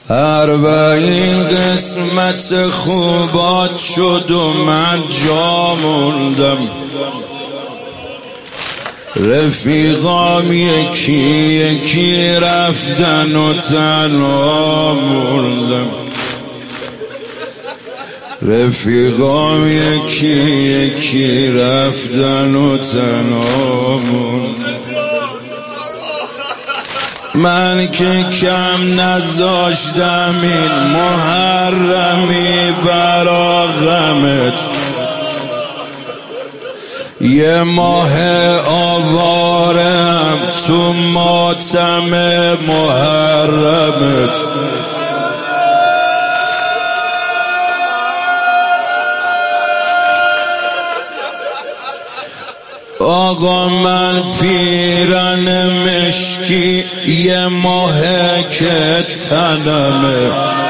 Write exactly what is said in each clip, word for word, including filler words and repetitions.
اربعین قسمت خوبات شد و من جا موندم. رفیقام یکی یکی رفتن و تنها موندم. رفیقام یکی یکی رفتن و تنها موندم. من که کم نذاشتم این محرمی برا غمت، یه ماه آوارم تو ماتم محرمت. آقا من پیرن مشکی یه ماه که تنمه،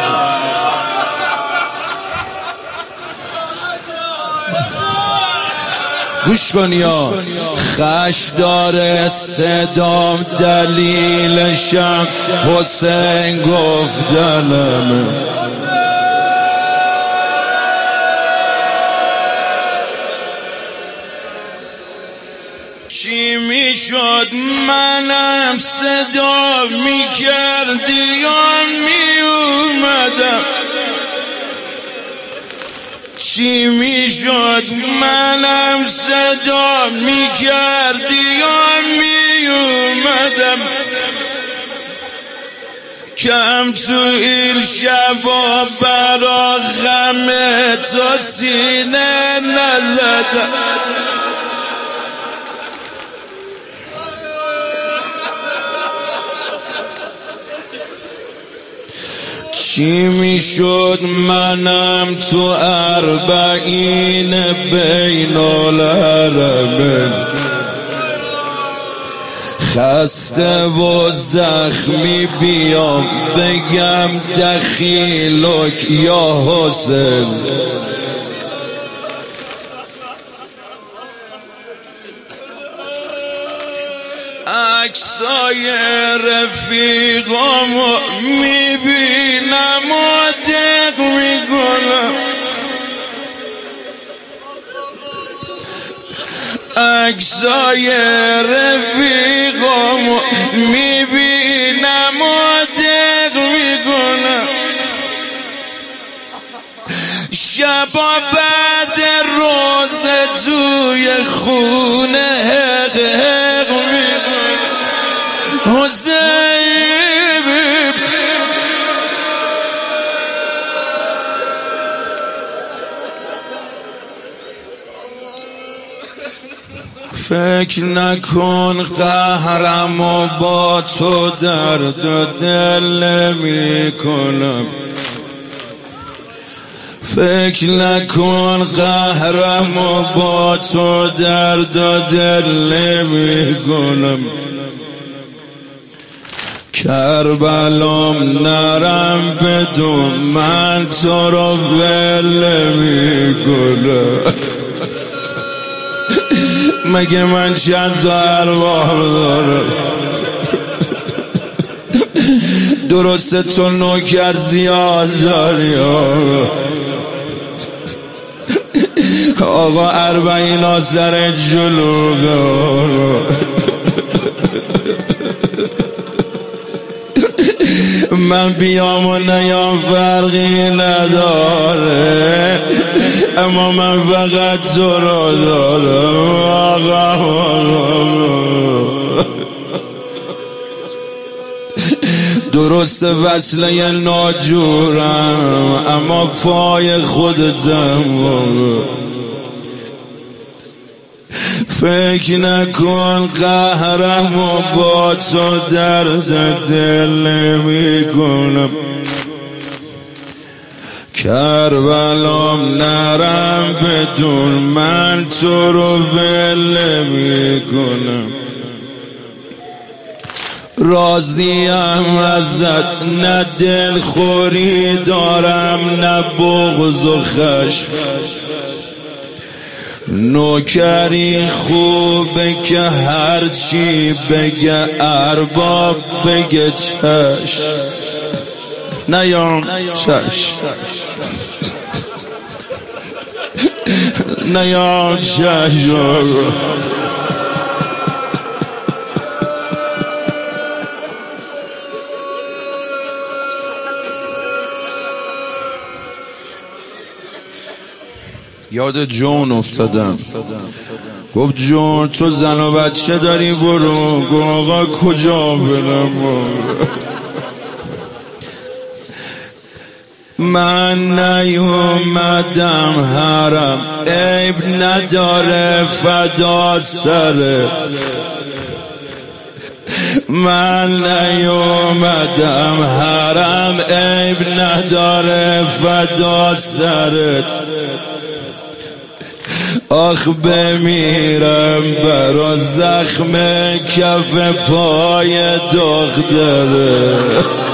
گوش کن یا خش داره صدام دلیلشم حسین گفتنمه. چی میشد منم صدا میکردی یا میومدم؟ چی میشد منم صدا میکردی یا میومدم؟ کم تو این شبا برا غم تو سینه نزدم. چی میشد منم تو اربعین بین الحرمین خسته و زخمی بیام بگم دخیلک یا حسین؟ عکسای رفیقامو میبینم و دق میکنم. عکسای رفیقامو میبینم و دق میکنم. شبا بعد روز توی خونه حق حق میکنم. حسین فکر نکن قهرم و با تو درد و دل میکنم. فکر نکن قهرم و با تو درد و دل میکنم. کربلام نرم بدون من تو رو ول میکنم. مگه من چند تا ارواح دارم؟ درسته تو نوکر زیاد داری آقا، اربعین آسر جلوگا. من بیام و نیام فرقی نداره، اما من فقط تو رو دارم آقا. درست وصله ناجورم اما پای خودتم. فکر نکن قهرم و با تو درد دل میکنم. کربلام نرم بدون من تو رو ول میکنم. راضیم ازت، نه دل خوری دارم نه بغض و خشم. نوکری خوبه که هرچی بگه ارباب بگه چشم. نیام چش نیام چش یاد جون افتادم. گفت جون تو زن و بچه داری برو. گفت آقا کجا برم؟ من نیومدم حرم، عیب نداره فدا سرت. من نیومدم حرم، عیب نداره فدا سرت. آخ بمیرم برا زخم کف پای دختره.